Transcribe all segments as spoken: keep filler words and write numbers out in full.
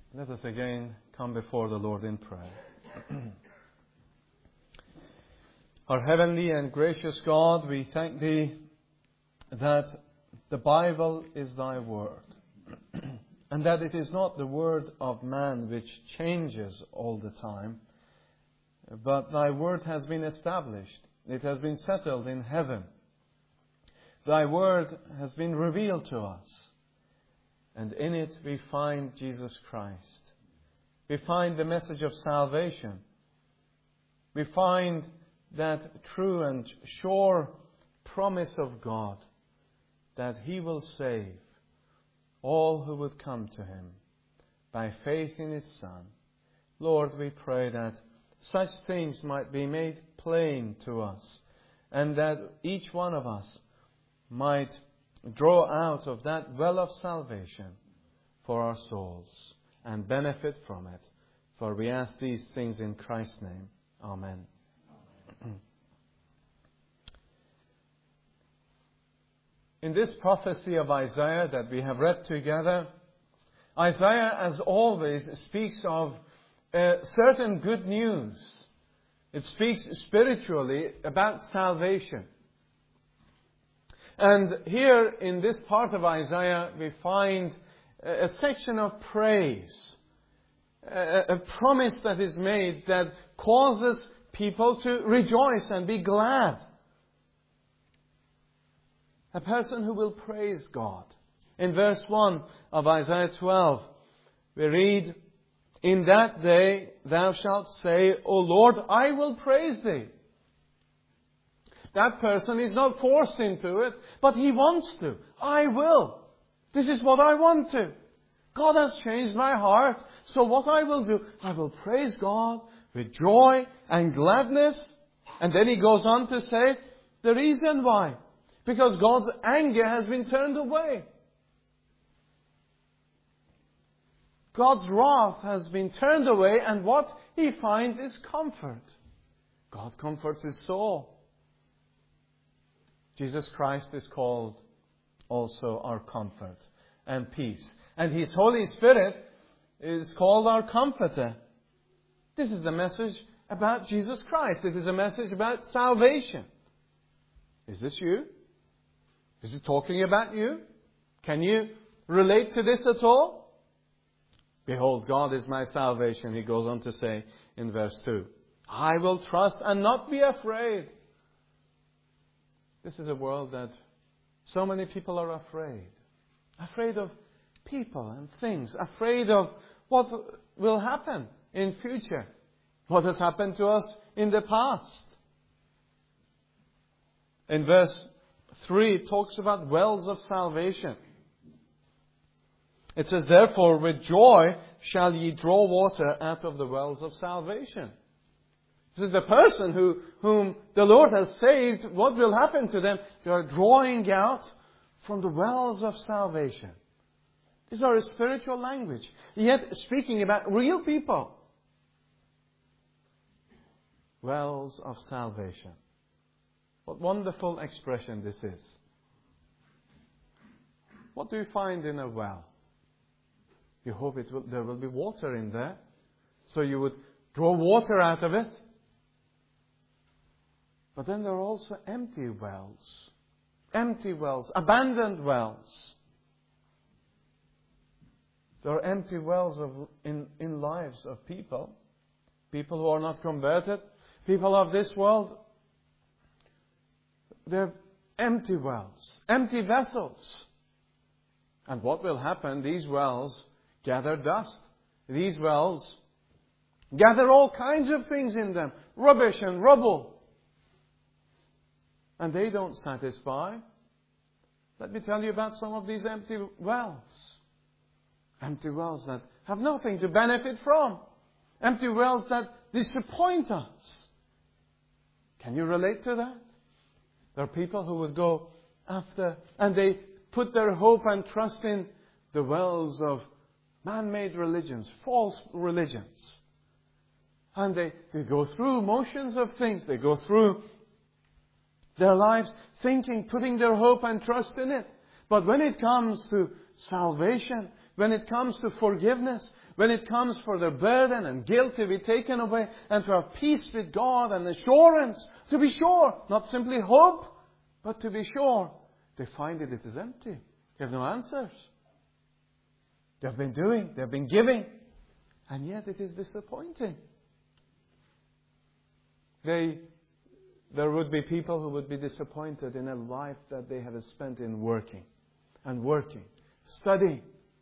Let us again come before the Lord in prayer. Our heavenly and gracious God, we thank Thee that the Bible is Thy Word, and that it is not the word of man which changes all the time, but Thy Word has been established. It has been settled in heaven. Thy Word has been revealed to us. And in it we find Jesus Christ. We find the message of salvation. We find that true and sure promise of God that He will save all who would come to Him by faith in His Son. Lord, we pray that such things might be made plain to us, and that each one of us might draw out of that well of salvation for our souls and benefit from it. For we ask these things in Christ's name. Amen. In this prophecy of Isaiah that we have read together, Isaiah, as always, speaks of uh, certain good news. It speaks spiritually about salvation. And here in this part of Isaiah, we find a section of praise, a, a promise that is made that causes people to rejoice and be glad. A person who will praise God. In verse one of Isaiah twelve, we read, "In that day thou shalt say, O Lord, I will praise Thee." That person is not forced into it, but he wants to. I will. This is what I want to. God has changed my heart. So what I will do, I will praise God with joy and gladness. And then he goes on to say the reason why. Because God's anger has been turned away. God's wrath has been turned away, and what he finds is comfort. God comforts his soul. Jesus Christ is called also our comfort and peace. And His Holy Spirit is called our comforter. This is the message about Jesus Christ. It is a message about salvation. Is this you? Is it talking about you? Can you relate to this at all? Behold, God is my salvation, he goes on to say in verse two. I will trust and not be afraid. This is a world that so many people are afraid. Afraid of people and things. Afraid of what will happen in future. What has happened to us in the past. In verse three, it talks about wells of salvation. It says, therefore, with joy shall ye draw water out of the wells of salvation. This is the person who, whom the Lord has saved. What will happen to them? They are drawing out from the wells of salvation. These are a spiritual language. Yet speaking about real people. Wells of salvation. What wonderful expression this is. What do you find in a well? You hope it will, there will be water in there. So you would draw water out of it. But then there are also empty wells. Empty wells. Abandoned wells. There are empty wells of, in, in lives of people. People who are not converted. People of this world. They're empty wells. Empty vessels. And what will happen? These wells gather dust. These wells gather all kinds of things in them. Rubbish and rubble. And they don't satisfy. Let me tell you about some of these empty wells. Empty wells that have nothing to benefit from. Empty wells that disappoint us. Can you relate to that? There are people who would go after, and they put their hope and trust in the wells of man-made religions, false religions. And they, they go through motions of things. They go through their lives thinking, putting their hope and trust in it. But when it comes to salvation, when it comes to forgiveness, when it comes for their burden and guilt to be taken away, and to have peace with God and assurance, to be sure, not simply hope, but to be sure, they find that it is empty. They have no answers. They have been doing, they have been giving, and yet it is disappointing. They, there would be people who would be disappointed in a life that they have spent in working and working, studying.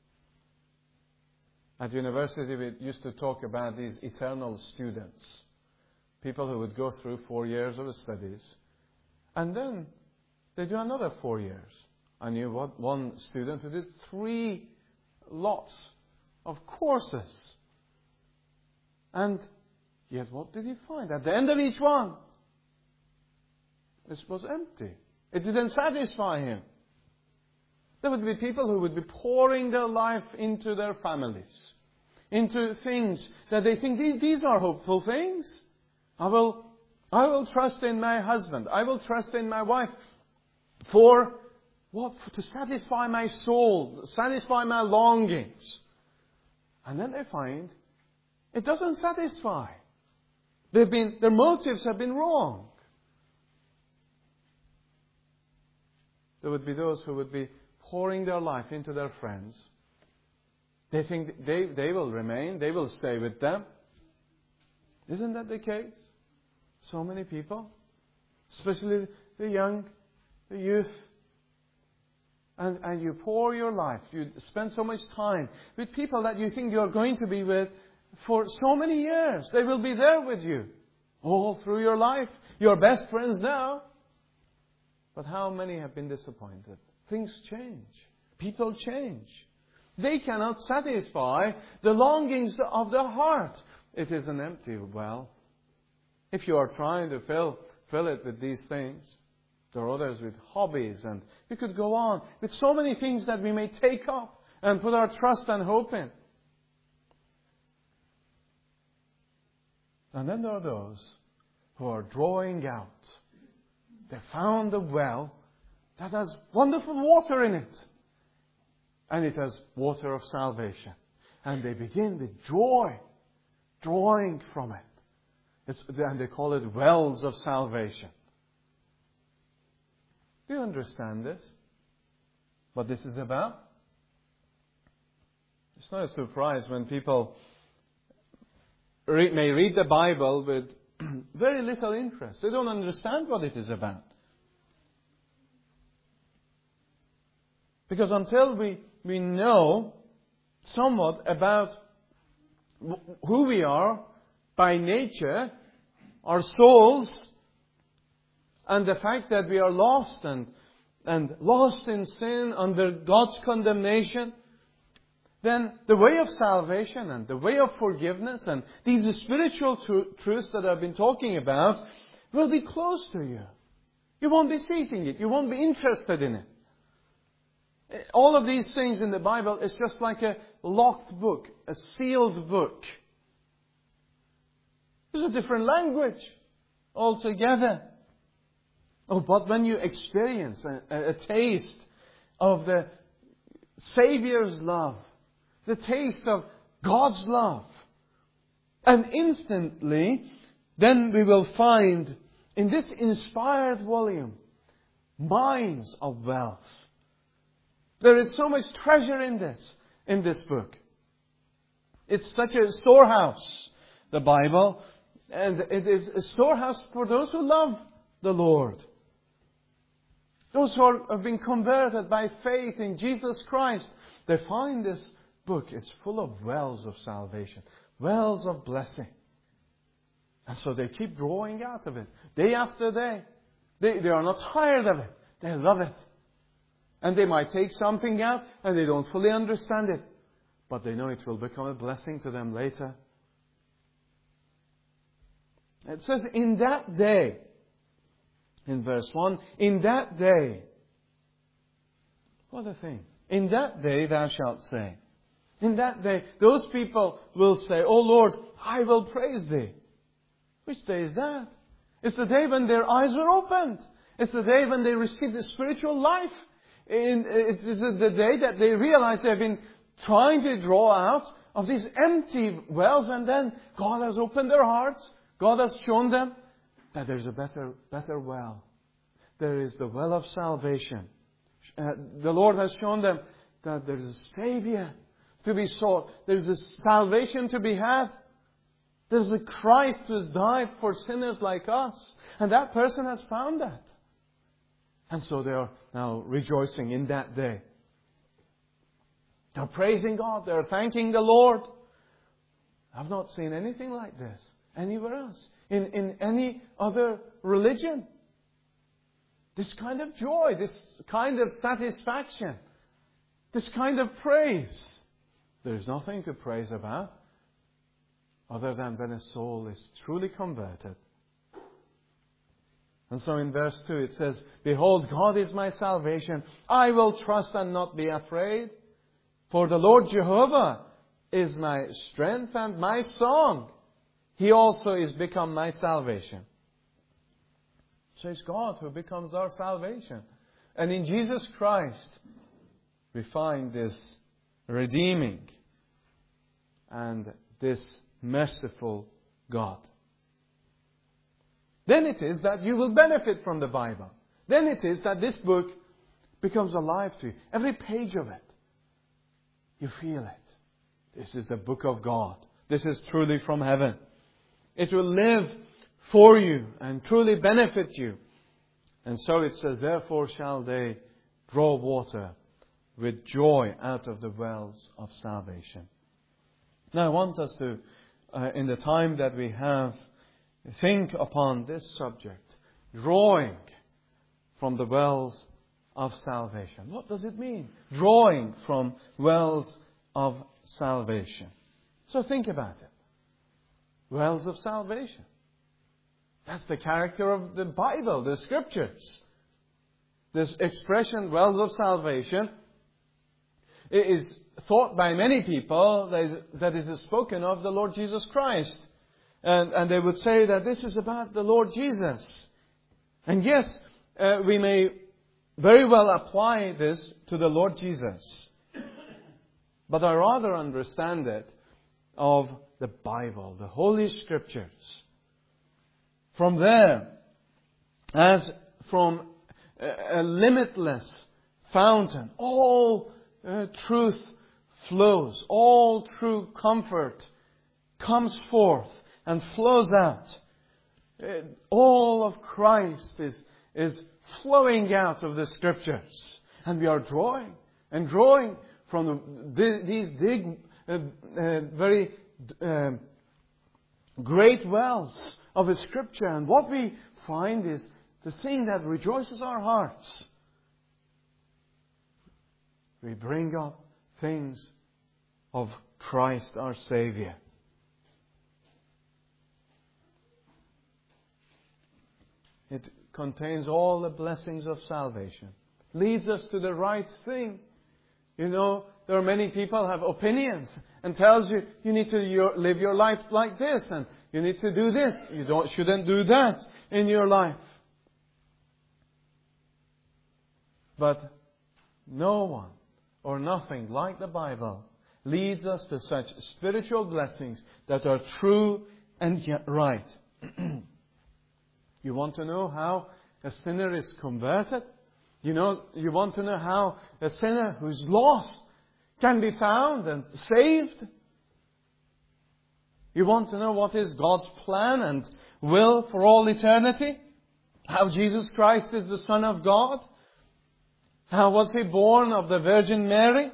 At university, we used to talk about these eternal students, people who would go through four years of studies, and then they do another four years. I knew what, one student who did three lots of courses. And yet what did he find? At the end of each one, this was empty. It didn't satisfy him. There would be people who would be pouring their life into their families, into things that they think these, these are hopeful things. I will, I will trust in my husband. I will trust in my wife for what? For, to satisfy my soul, satisfy my longings. And then they find it doesn't satisfy. They've been, their motives have been wrong. There would be those who would be pouring their life into their friends. They think they, they will remain, they will stay with them. Isn't that the case? So many people, especially the young, the youth. And, and you pour your life, you spend so much time with people that you think you're going to be with for so many years. They will be there with you all through your life. Your best friends now. But how many have been disappointed? Things change. People change. They cannot satisfy the longings of the heart. It is an empty well. If you are trying to fill, fill it with these things, there are others with hobbies, and we could go on with so many things that we may take up and put our trust and hope in. And then there are those who are drawing out. They found a well that has wonderful water in it. And it has water of salvation. And they begin with joy, drawing from it. It's, and they call it wells of salvation. Do you understand this? What this is about? It's not a surprise when people re- may read the Bible with very little interest. They don't understand what it is about. Because until we, we know somewhat about who we are by nature, our souls, and the fact that we are lost and, and lost in sin under God's condemnation, then the way of salvation and the way of forgiveness and these spiritual tr- truths that I've been talking about will be close to you. You won't be seeking it. You won't be interested in it. All of these things in the Bible is just like a locked book, a sealed book. It's a different language altogether. Oh, but when you experience a, a taste of the Savior's love, the taste of God's love, and instantly, then we will find in this inspired volume mines of wealth. There is so much treasure in this, in this book. It's such a storehouse, the Bible, and it is a storehouse for those who love the Lord. Those who are, have been converted by faith in Jesus Christ, they find this book. It's full of wells of salvation, wells of blessing. And so they keep drawing out of it, day after day. They, they are not tired of it. They love it. And they might take something out and they don't fully understand it. But they know it will become a blessing to them later. It says, in that day, in verse one, in that day, what a thing. In that day thou shalt say. In that day, those people will say, "O Lord, I will praise Thee." Which day is that? It's the day when their eyes are opened. It's the day when they receive the spiritual life. In, it is the day that they realize they've been trying to draw out of these empty wells, and then God has opened their hearts. God has shown them that there's a better, better well. There is the well of salvation. Uh, the Lord has shown them that there is a Savior to be sought. There's a salvation to be had. There's a Christ who has died for sinners like us. And that person has found that. And so they are now rejoicing in that day. They're praising God. They're thanking the Lord. I've not seen anything like this anywhere else. In, in any other religion. This kind of joy. This kind of satisfaction. This kind of praise. There's nothing to praise about other than when a soul is truly converted. And so in verse two it says, Behold, God is my salvation. I will trust and not be afraid. For the Lord Jehovah is my strength and my song. He also is become my salvation. So it's God who becomes our salvation. And in Jesus Christ, we find this redeeming and this merciful God. Then it is that you will benefit from the Bible. Then it is that this book becomes alive to you. Every page of it, you feel it. This is the book of God. This is truly from heaven. It will live for you and truly benefit you. And so it says, Therefore shall they draw water with joy out of the wells of salvation. Now I want us to, uh, in the time that we have, think upon this subject. Drawing from the wells of salvation. What does it mean? Drawing from wells of salvation. So think about it. Wells of salvation. That's the character of the Bible, the Scriptures. This expression, wells of salvation, it is thought by many people that it is spoken of the Lord Jesus Christ. And, and they would say that this is about the Lord Jesus. And yes, uh, we may very well apply this to the Lord Jesus. But I rather understand it of the Bible, the Holy Scriptures. From there, as from a, a limitless fountain, all uh, truth flows, all true comfort comes forth and flows out. Uh, all of Christ is, is flowing out of the Scriptures. And we are drawing and drawing from the, these big, uh, uh, very uh, great wells of a Scripture. And what we find is the thing that rejoices our hearts. We bring up things of Christ our Savior. It contains all the blessings of salvation. Leads us to the right thing. You know, there are many people have opinions and tells you, you need to your, live your life like this and you need to do this. You don't, shouldn't do that in your life. But no one or nothing like the Bible leads us to such spiritual blessings that are true and yet right. You want to know how a sinner is converted? You know, you want to know how a sinner who's lost can be found and saved? You want to know what is God's plan and will for all eternity? How Jesus Christ is the Son of God? How was He born of the Virgin Mary?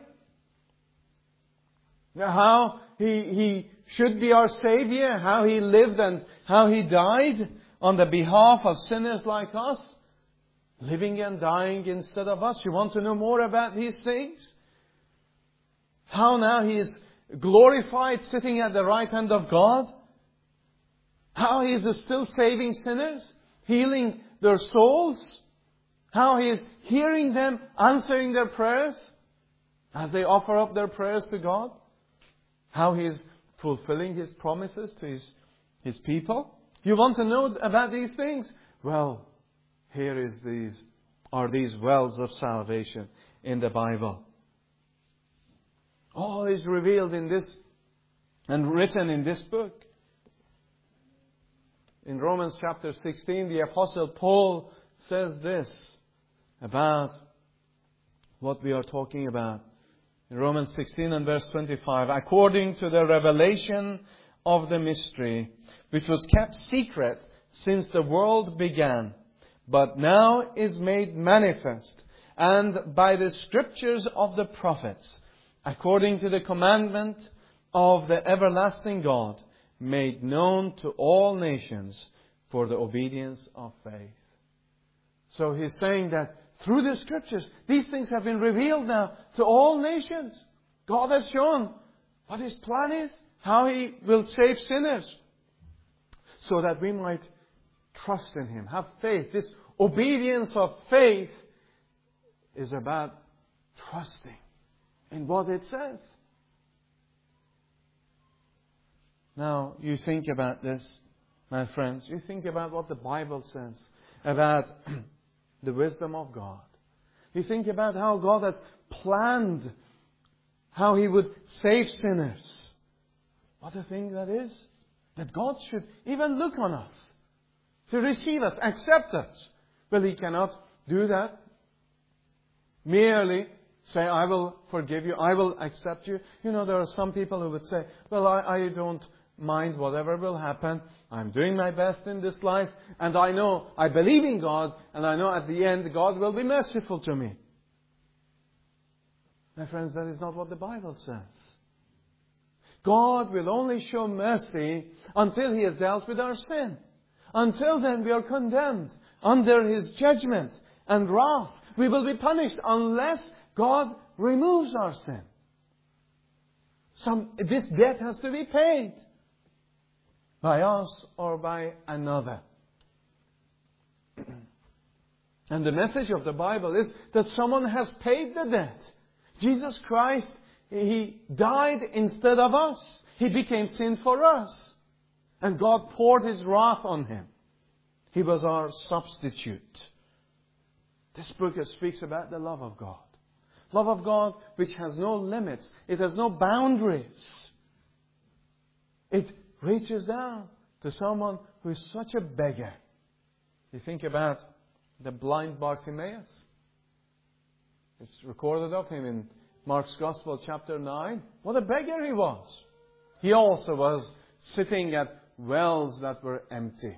How He, he should be our Savior? How He lived and how He died on the behalf of sinners like us? Living and dying instead of us. You want to know more about these things? How now He is glorified sitting at the right hand of God? How He is still saving sinners? Healing their souls? How He is hearing them, answering their prayers as they offer up their prayers to God? How He is fulfilling His promises to His, His people? You want to know about these things? Well, here is these are these wells of salvation in the Bible. All is revealed in this and written in this book. In Romans chapter sixteen, the Apostle Paul says this about what we are talking about. In Romans sixteen and verse twenty-five, according to the revelation of the mystery, which was kept secret since the world began, but now is made manifest, and by the scriptures of the prophets, according to the commandment of the everlasting God, made known to all nations for the obedience of faith. So he's saying that through the scriptures, these things have been revealed now to all nations. God has shown what His plan is, how He will save sinners, so that we might trust in Him, have faith. This obedience of faith is about trusting in what it says. Now, you think about this, my friends. You think about what the Bible says about the wisdom of God. You think about how God has planned how He would save sinners. What a thing that is. That God should even look on us, to receive us, accept us. Well, He cannot do that. Merely say, I will forgive you, I will accept you. You know, there are some people who would say, well, I, I don't mind whatever will happen. I'm doing my best in this life. And I know, I believe in God. And I know at the end, God will be merciful to me. My friends, that is not what the Bible says. God will only show mercy until He has dealt with our sin. Until then, we are condemned under His judgment and wrath. We will be punished unless God removes our sin. Some, this debt has to be paid. By us or by another. And the message of the Bible is that someone has paid the debt. Jesus Christ, He died instead of us. He became sin for us. And God poured His wrath on Him. He was our substitute. This book speaks about the love of God. Love of God which has no limits. It has no boundaries. It reaches down to someone who is such a beggar. You think about the blind Bartimaeus. It's recorded of him in Mark's Gospel, chapter nine. What a beggar he was. He also was sitting at wells that were empty.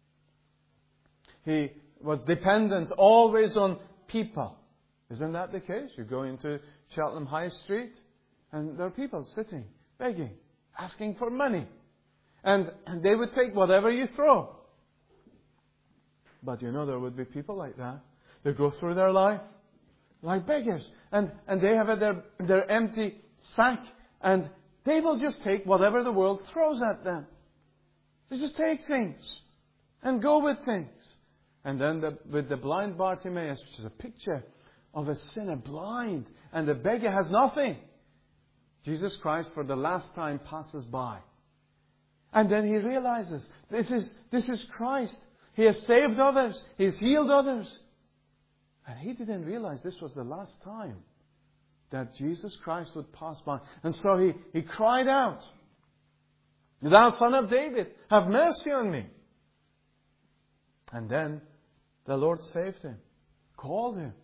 He was dependent always on people. Isn't that the case? You go into Cheltenham High Street and there are people sitting, begging, asking for money. And, and they would take whatever you throw. But you know, there would be people like that. They go through their life like beggars. And, and they have their, their empty sack. And they will just take whatever the world throws at them. They just take things. And go with things. And then the, with the blind Bartimaeus, which is a picture of a sinner blind. And the beggar has nothing. Jesus Christ, for the last time, passes by. And then he realizes, this is, this is Christ. He has saved others. He has healed others. And he didn't realize this was the last time that Jesus Christ would pass by. And so he, he cried out, Thou Son of David, have mercy on me. And then the Lord saved him, called him.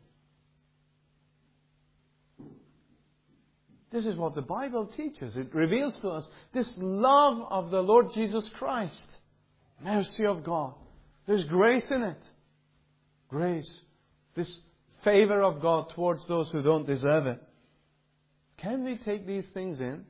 This is what the Bible teaches. It reveals to us this love of the Lord Jesus Christ. Mercy of God. There's grace in it. Grace. This favor of God towards those who don't deserve it. Can we take these things in?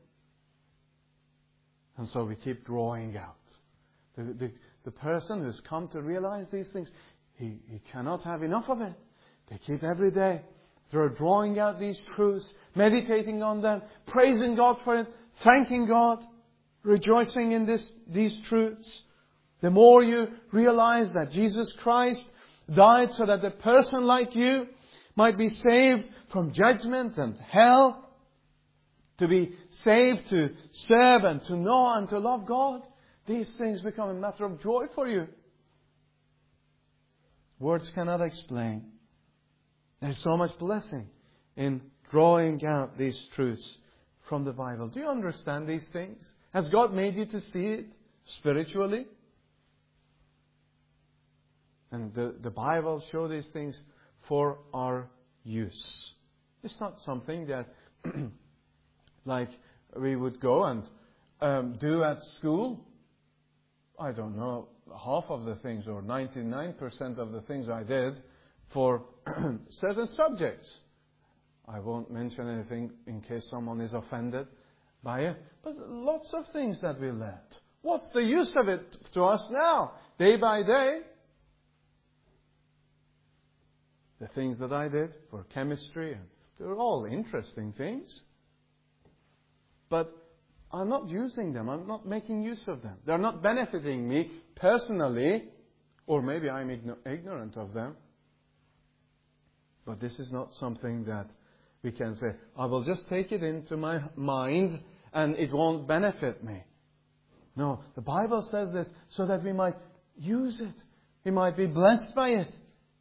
And so we keep drawing out. The, the, the person who's come to realize these things, he, he cannot have enough of it. They keep every day. They're drawing out these truths, meditating on them, praising God for it, thanking God, rejoicing in this, these truths. The more you realize that Jesus Christ died so that a person like you might be saved from judgment and hell, to be saved to serve and to know and to love God, these things become a matter of joy for you. Words cannot explain. There's so much blessing in drawing out these truths from the Bible. Do you understand these things? Has God made you to see it spiritually? And the, the Bible shows these things for our use. It's not something that like we would go and um, do at school. I don't know, half of the things or ninety-nine percent of the things I did for certain subjects. I won't mention anything in case someone is offended by it. But lots of things that we learned. What's the use of it to us now, day by day? The things that I did for chemistry, and they're all interesting things. But I'm not using them. I'm not making use of them. They're not benefiting me personally, or maybe I'm igno- ignorant of them. But this is not something that we can say, I will just take it into my mind and it won't benefit me. No, the Bible says this so that we might use it. We might be blessed by it.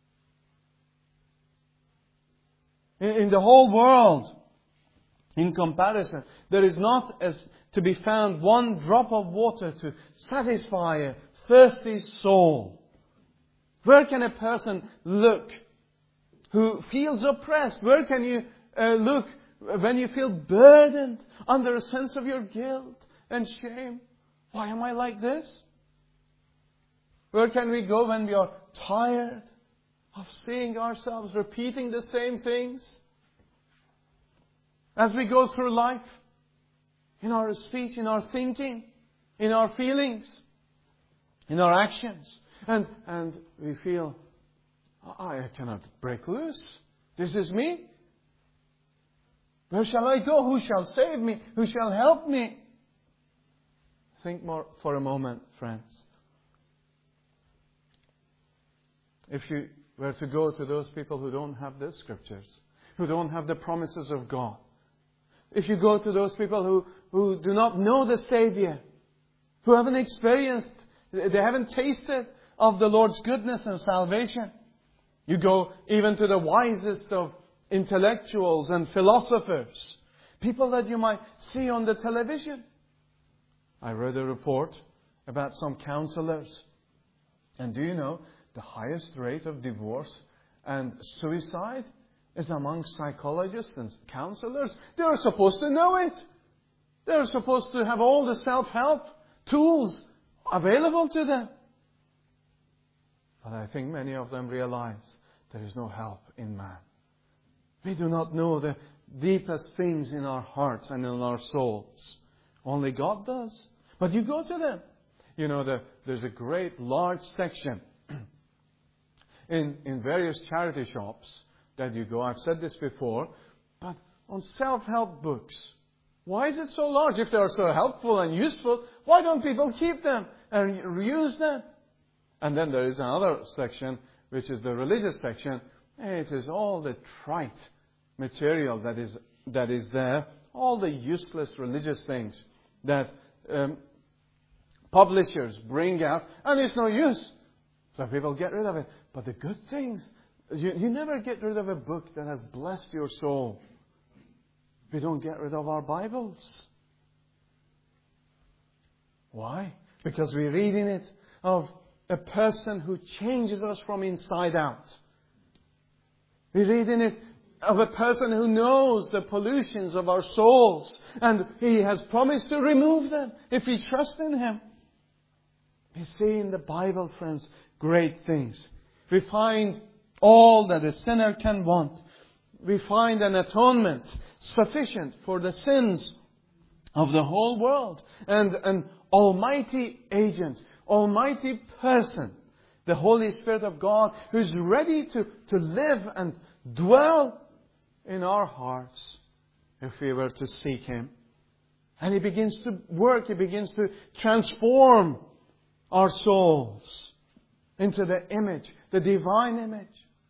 In the whole world, in comparison, there is not as to be found one drop of water to satisfy a thirsty soul. Where can a person look who feels oppressed? Where can you uh, look when you feel burdened under a sense of your guilt and shame? Why am I like this? Where can we go when we are tired of seeing ourselves repeating the same things? As we go through life, in our speech, in our thinking, in our feelings, in our actions, and and we feel, I cannot break loose. This is me. Where shall I go? Who shall save me? Who shall help me? Think more for a moment, friends. If you were to go to those people who don't have the Scriptures, who don't have the promises of God, if you go to those people who, who do not know the Savior, who haven't experienced, they haven't tasted of the Lord's goodness and salvation, you go even to the wisest of intellectuals and philosophers, people that you might see on the television. I read a report about some counselors. And do you know the highest rate of divorce and suicide is among psychologists and counselors? They are supposed to know it. They are supposed to have all the self-help tools available to them. But I think many of them realize there is no help in man. We do not know the deepest things in our hearts and in our souls. Only God does. But you go to them. You know, the, there's a great large section in, in various charity shops that you go. I've said this before. But on self-help books, why is it so large? If they are so helpful and useful, why don't people keep them and reuse them? And then there is another section, which is the religious section. It is all the trite material that is that is there. All the useless religious things that um, publishers bring out. And it's no use. So people get rid of it. But the good things, you, you never get rid of a book that has blessed your soul. We don't get rid of our Bibles. Why? Because we're reading it of a person who changes us from inside out. We're reading it of a person who knows the pollutions of our souls. And He has promised to remove them if we trust in Him. We see in the Bible, friends, great things. We find all that a sinner can want. We find an atonement sufficient for the sins of the whole world. And an almighty agent, almighty person, the Holy Spirit of God, who is ready to, to live and dwell in our hearts if we were to seek Him. And He begins to work, He begins to transform our souls into the image, the divine image.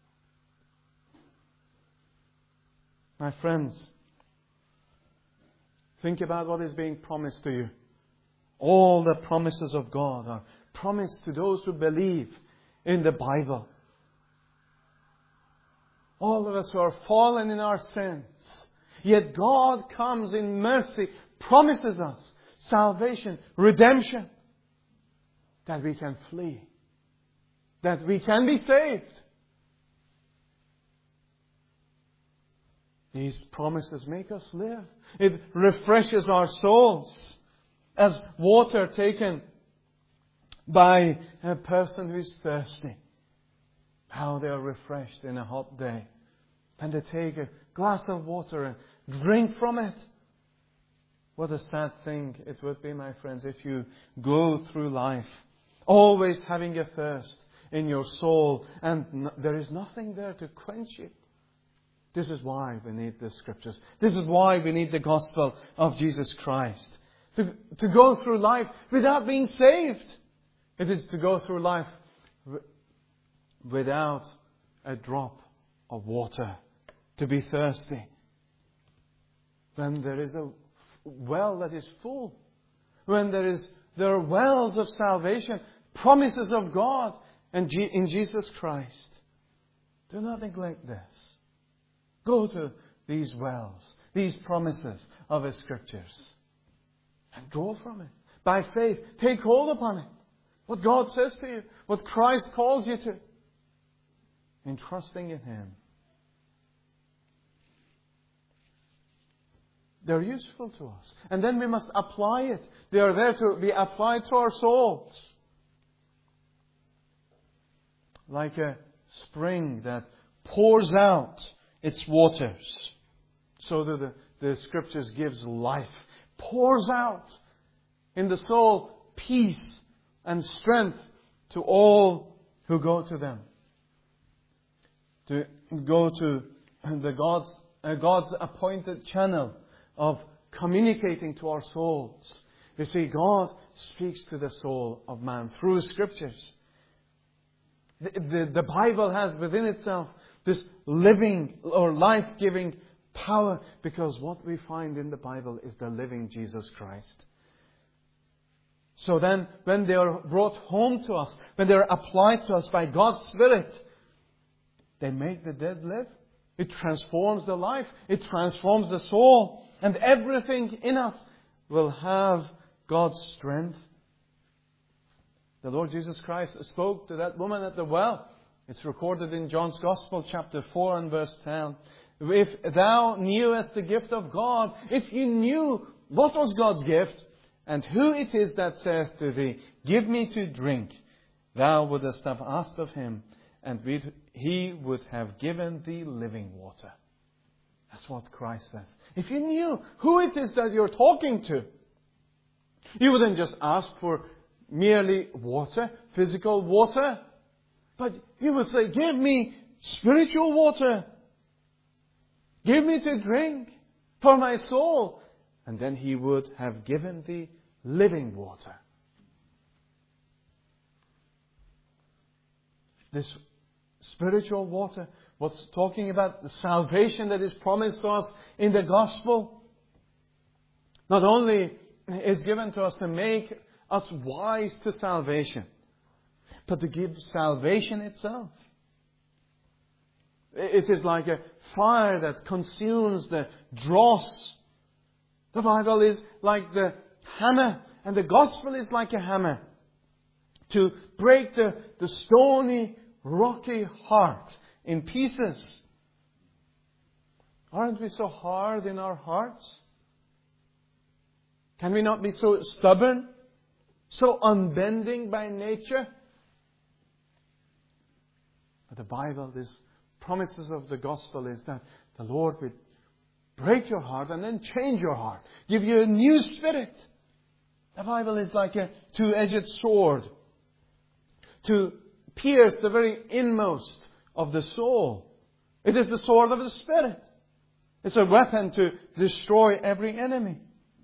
My friends, think about what is being promised to you. All the promises of God are promised to those who believe in the Bible. All of us who are fallen in our sins. Yet God comes in mercy, promises us salvation, redemption, that we can flee, that we can be saved. These promises make us live. It refreshes our souls as water taken by a person who is thirsty. How they are refreshed in a hot day. And they take a glass of water and drink from it. What a sad thing it would be, my friends, if you go through life always having a thirst in your soul and no, there is nothing there to quench it. This is why we need the Scriptures. This is why we need the gospel of Jesus Christ. To, to go through life without being saved. It is to go through life w- without a drop of water. To be thirsty. When there is a well that is full. When there is there are wells of salvation. Promises of God and G- in Jesus Christ. Do not neglect this. Go to these wells, these promises of the Scriptures, and draw from it. By faith, take hold upon it. What God says to you, what Christ calls you to, in trusting in Him. They're useful to us. And then we must apply it. They are there to be applied to our souls. Like a spring that pours out its waters. So that the, the Scriptures gives life. Pours out in the soul peace and strength to all who go to them. To go to the God's, uh, God's appointed channel of communicating to our souls. You see, God speaks to the soul of man through Scriptures. The, the, the Bible has within itself this living or life-giving power, because what we find in the Bible is the living Jesus Christ. So then, when they are brought home to us, when they are applied to us by God's Spirit, they make the dead live. It transforms the life. It transforms the soul. And everything in us will have God's strength. The Lord Jesus Christ spoke to that woman at the well. It's recorded in John's Gospel, chapter four and verse ten. If thou knewest the gift of God, if you knew what was God's gift, and who it is that saith to thee, give me to drink, thou wouldest have asked of Him, and He would have given thee living water. That's what Christ says. If you knew who it is that you're talking to, you wouldn't just ask for merely water, physical water, but you would say, give me spiritual water. Give me to drink for my soul. And then He would have given thee living water. This spiritual water, what's talking about the salvation that is promised to us in the gospel, not only is given to us to make us wise to salvation, but to give salvation itself. It is like a fire that consumes the dross. The Bible is like the hammer, and the gospel is like a hammer to break the, the stony, rocky heart in pieces. Aren't we so hard in our hearts? Can we not be so stubborn, so unbending by nature? But the Bible, these promises of the gospel is that the Lord will break your heart and then change your heart. Give you a new spirit. The Bible is like a two-edged sword to pierce the very inmost of the soul. It is the sword of the Spirit. It's a weapon to destroy every enemy.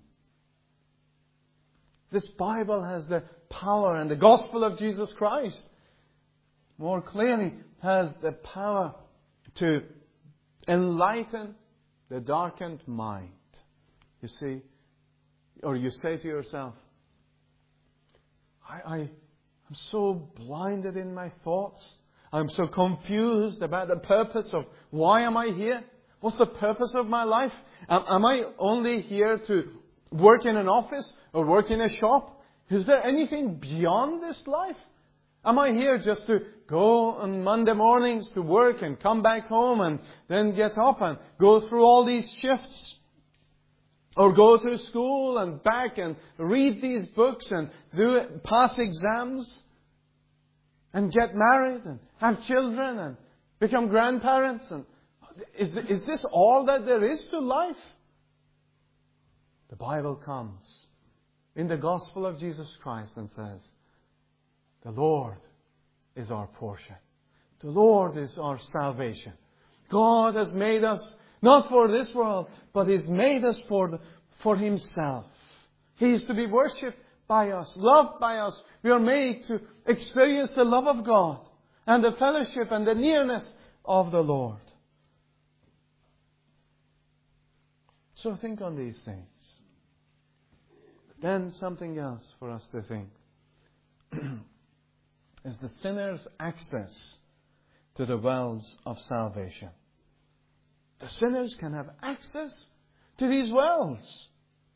This Bible has the power, and the gospel of Jesus Christ more clearly has the power to enlighten the darkened mind. You see, or you say to yourself, I, I, I'm so blinded in my thoughts. I'm so confused about the purpose of why am I here? What's the purpose of my life? Am, am I only here to work in an office or work in a shop? Is there anything beyond this life? Am I here just to go on Monday mornings to work and come back home and then get up and go through all these shifts? Or go to school and back and read these books and do pass exams? And get married and have children and become grandparents? And is, is this all that there is to life? The Bible comes in the gospel of Jesus Christ and says, the Lord is our portion. The Lord is our salvation. God has made us not for this world, but He's made us for, the, for Himself. He is to be worshipped by us, loved by us. We are made to experience the love of God and the fellowship and the nearness of the Lord. So think on these things. Then something else for us to think is the sinner's access to the wells of salvation. The sinners can have access to these wells.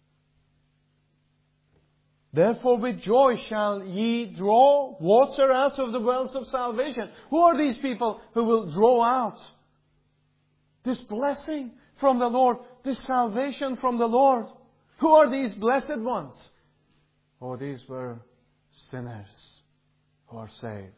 Therefore with joy shall ye draw water out of the wells of salvation. Who are these people who will draw out this blessing from the Lord, this salvation from the Lord? Who are these blessed ones? Oh, these were sinners who are saved.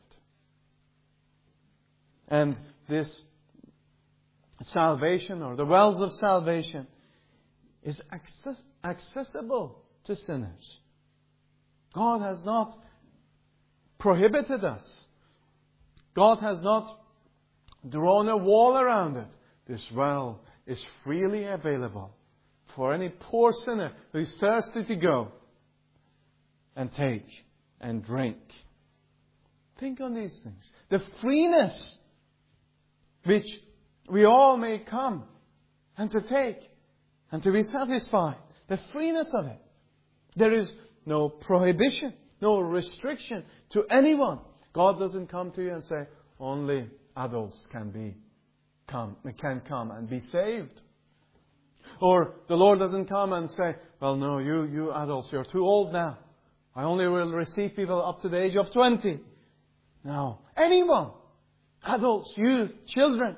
And this salvation, or the wells of salvation, is access- accessible to sinners. God has not prohibited us. God has not drawn a wall around it. This well is freely available for any poor sinner who is thirsty to go and take and drink. Think on these things. The freeness which we all may come and to take and to be satisfied. The freeness of it. There is no prohibition, no restriction to anyone. God doesn't come to you and say, only adults can be come can come and be saved. Or the Lord doesn't come and say, well, no, you, you adults, you're too old now. I only will receive people up to the age of twenty. No. Anyone. Adults, youth, children.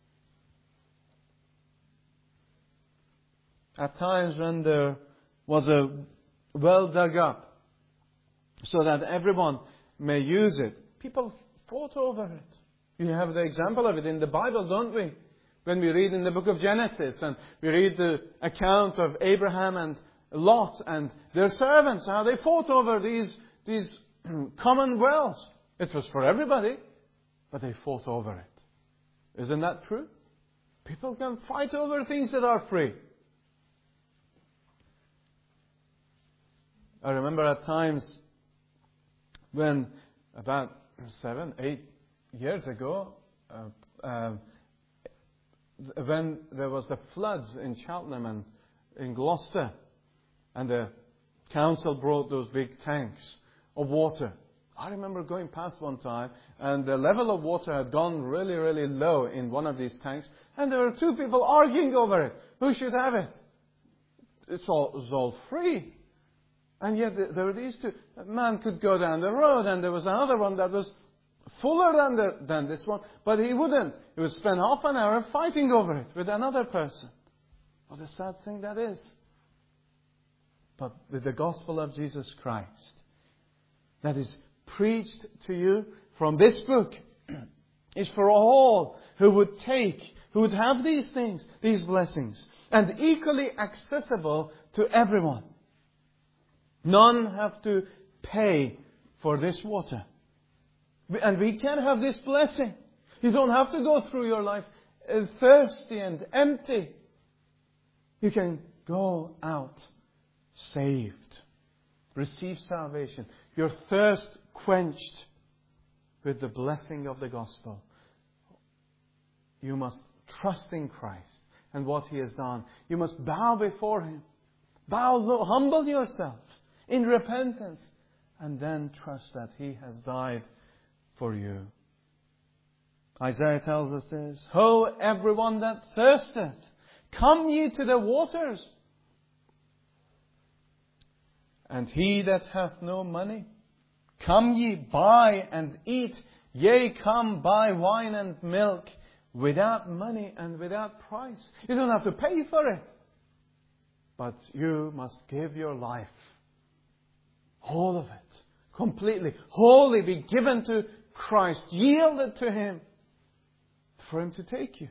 At times when there was a well dug up so that everyone may use it, people fought over it. You have the example of it in the Bible, don't we? When we read in the book of Genesis and we read the account of Abraham and Lot and their servants, how they fought over these, these common wells. It was for everybody, but they fought over it. Isn't that true? People can fight over things that are free. I remember at times when about seven, eight years ago, uh, uh, when there was the floods in Cheltenham and in Gloucester, and the council brought those big tanks of water. I remember going past one time, and the level of water had gone really, really low in one of these tanks, and there were two people arguing over it. Who should have it? It's all, it was all free. And yet there were these two. A man could go down the road, and there was another one that was fuller than, the, than this one, but he wouldn't. He would spend half an hour fighting over it with another person. What a sad thing that is. But with the gospel of Jesus Christ, that is preached to you from this book, is for all who would take, who would have these things, these blessings, and equally accessible to everyone. None have to pay for this water. And we can have this blessing. You don't have to go through your life thirsty and empty. You can go out saved. Receive salvation. Your thirst quenched with the blessing of the gospel. You must trust in Christ and what He has done. You must bow before Him. Bow low, humble yourself in repentance, and then trust that He has died for you. Isaiah tells us this. Ho, everyone that thirsteth, come ye to the waters. And he that hath no money, come ye buy and eat. Yea, come buy wine and milk without money and without price. You don't have to pay for it. But you must give your life. All of it. Completely. Wholly be given to Christ. Yielded to Him. For Him to take you.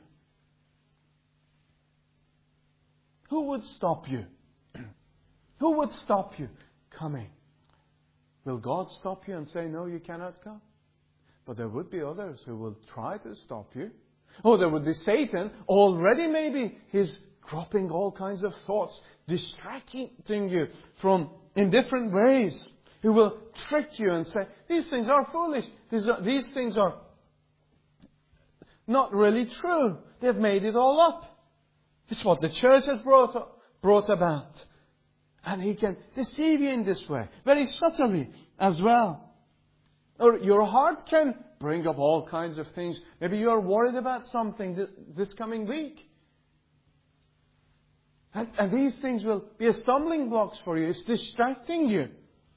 Who would stop you? Who would stop you coming? Will God stop you and say, no, you cannot come? But there would be others who will try to stop you. Oh, there would be Satan. Already maybe he's dropping all kinds of thoughts, distracting you from in different ways. He will trick you and say, these things are foolish. These, are, these things are not really true. They've made it all up. It's what the church has brought, brought about. And he can deceive you in this way, very subtly as well. Or your heart can bring up all kinds of things. Maybe you're worried about something th- this coming week. And, and these things will be a stumbling blocks for you. It's distracting you.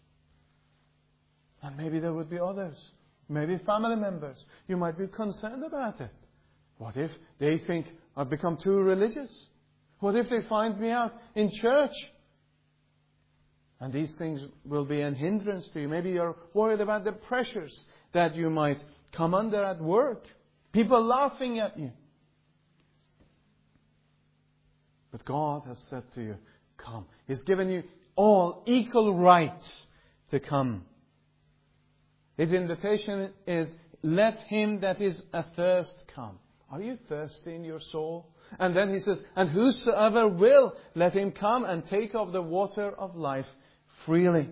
And maybe there would be others. Maybe family members. You might be concerned about it. What if they think I've become too religious? What if they find me out in church? And these things will be an hindrance to you. Maybe you're worried about the pressures that you might come under at work. People laughing at you. But God has said to you, come. He's given you all equal rights to come. His invitation is, let him that is athirst come. Are you thirsty in your soul? And then he says, and whosoever will, let him come and take of the water of life freely.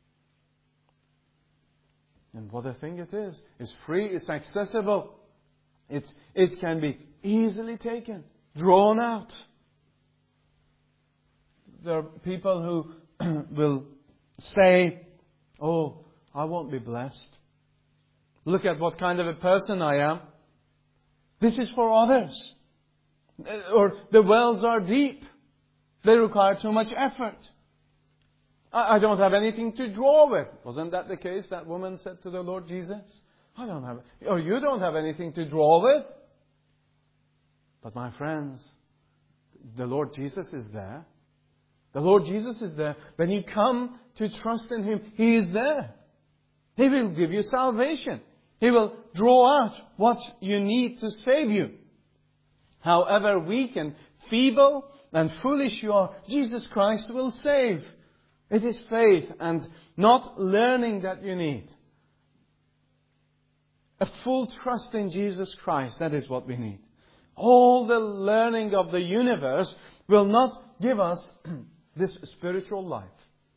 And what a thing it is. It's free, it's accessible. It's, it can be easily taken, drawn out. There are people who will say, oh, I won't be blessed. Look at what kind of a person I am. This is for others. Or the wells are deep. They require too much effort. I don't have anything to draw with. Wasn't that the case? That woman said to the Lord Jesus, I don't have, or you don't have anything to draw with. But my friends, the Lord Jesus is there. The Lord Jesus is there. When you come to trust in Him, He is there. He will give you salvation. He will draw out what you need to save you. However weak and feeble and foolish you are, Jesus Christ will save. It is faith and not learning that you need. A full trust in Jesus Christ, that is what we need. All the learning of the universe will not give us this spiritual life.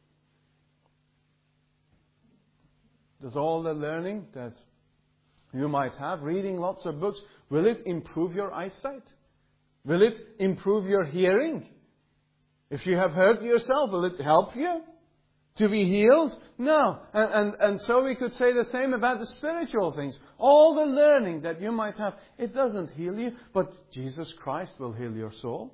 Does all the learning that you might have, reading lots of books, will it improve your eyesight? Will it improve your hearing? If you have hurt yourself, will it help you to be healed? No. And, and, and so we could say the same about the spiritual things. All the learning that you might have, it doesn't heal you, but Jesus Christ will heal your soul.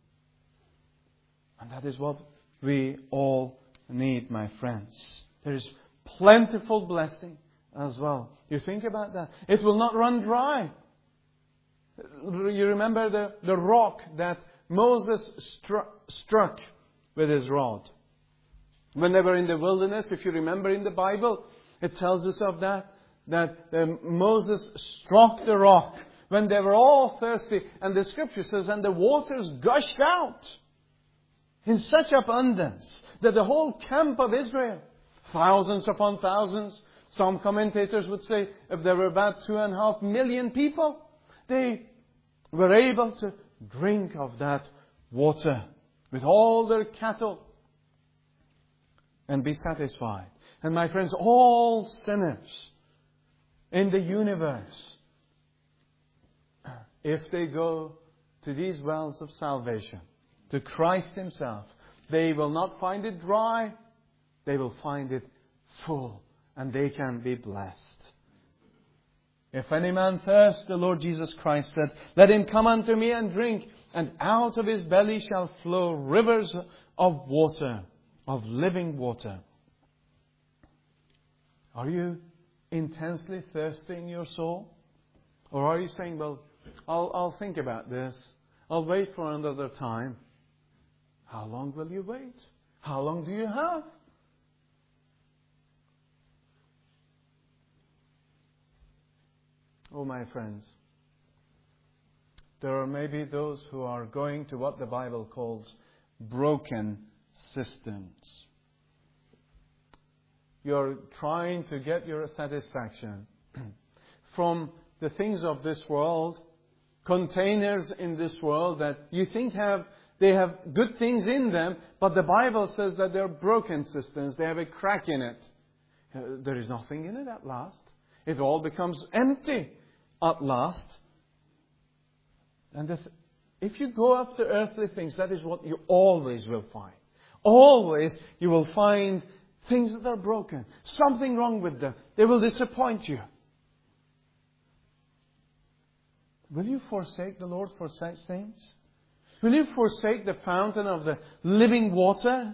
And that is what we all need, my friends. There is plentiful blessing as well. You think about that. It will not run dry. You remember the, the rock that Moses struck, struck with his rod. When they were in the wilderness, if you remember in the Bible, it tells us of that, that um, Moses struck the rock when they were all thirsty. And the scripture says, and the waters gushed out in such abundance that the whole camp of Israel, thousands upon thousands, some commentators would say if there were about two and a half million people, they were able to drink of that water with all their cattle and be satisfied. And my friends, all sinners in the universe, if they go to these wells of salvation, to Christ Himself, they will not find it dry, they will find it full, and they can be blessed. If any man thirst, the Lord Jesus Christ said, let him come unto me and drink, and out of his belly shall flow rivers of water, of living water. Are you intensely thirsting your soul? Or are you saying, well, I'll, I'll think about this. I'll wait for another time. How long will you wait? How long do you have? Oh, my friends, there are maybe those who are going to what the Bible calls broken systems. You're trying to get your satisfaction from the things of this world, containers in this world that you think have they have good things in them, but the Bible says that they're broken systems. They have a crack in it. Uh, there is nothing in it at last. It all becomes empty at last. And if, if you go after earthly things, that is what you always will find. Always you will find things that are broken. Something wrong with them. They will disappoint you. Will you forsake the Lord for such things? Will you forsake the fountain of the living water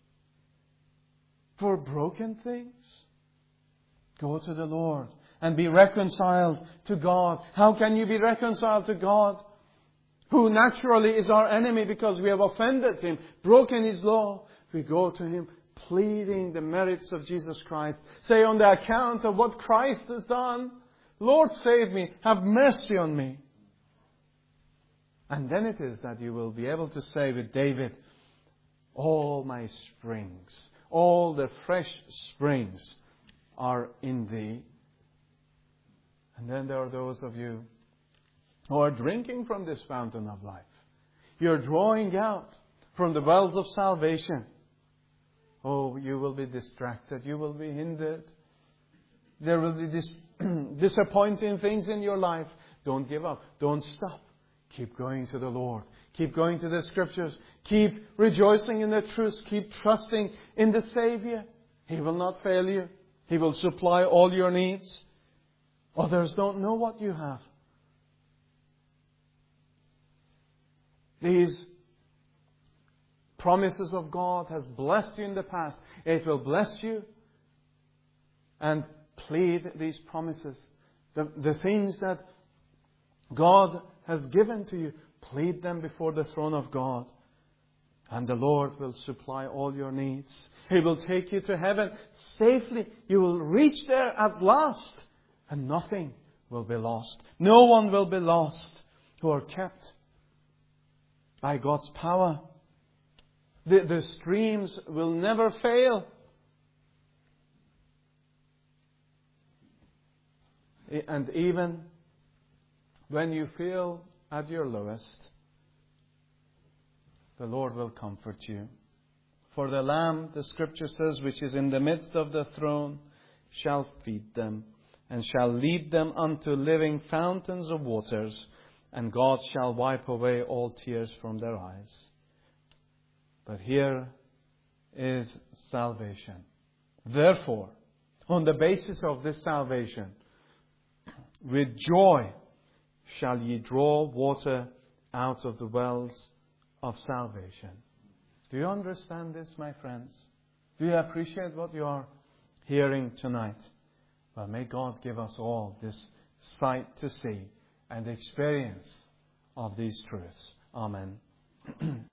for broken things? Go to the Lord and be reconciled to God. How can you be reconciled to God, who naturally is our enemy because we have offended Him, broken His law? We go to Him pleading the merits of Jesus Christ. Say, on the account of what Christ has done, Lord, save me. Have mercy on me. And then it is that you will be able to say with David, all my springs, all the fresh springs are in Thee. And then there are those of you who are drinking from this fountain of life. You're drawing out from the wells of salvation. Oh, you will be distracted. You will be hindered. There will be dis- disappointing things in your life. Don't give up. Don't stop. Keep going to the Lord. Keep going to the Scriptures. Keep rejoicing in the truth. Keep trusting in the Savior. He will not fail you. He will supply all your needs. Others don't know what you have. These promises of God has blessed you in the past. It will bless you. And plead these promises. The, the things that God has given to you, plead them before the throne of God. And the Lord will supply all your needs. He will take you to heaven safely. You will reach there at last. And nothing will be lost. No one will be lost who are kept by God's power. The, the streams will never fail. And even when you feel at your lowest, the Lord will comfort you. For the Lamb, the Scripture says, which is in the midst of the throne, shall feed them, and shall lead them unto living fountains of waters, and God shall wipe away all tears from their eyes. But here is salvation. Therefore, on the basis of this salvation, with joy shall ye draw water out of the wells of salvation. Do you understand this, my friends? Do you appreciate what you are hearing tonight? Well, may God give us all this sight to see and experience of these truths. Amen.